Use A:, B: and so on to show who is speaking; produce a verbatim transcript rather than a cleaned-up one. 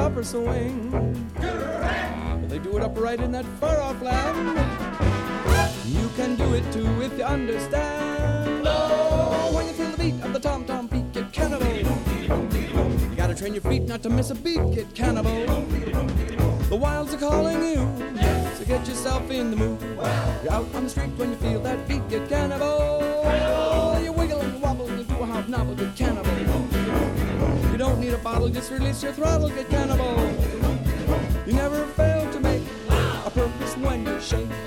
A: upper swing. Well, they do it upright in that far-off land. You can do it too if you understand. Oh, when you feel the beat of the tom-tom beat, get cannibal. You gotta train your feet not to miss a beat, get cannibal. The wilds are calling you, so get yourself in the mood. You're out on the street when you feel that beat, get cannibal. You wiggle and wobble, you do a hobnoble, get cannibal. You don't need a bottle, just release your throttle, get cannibal. You never fail to make a purpose when you shake.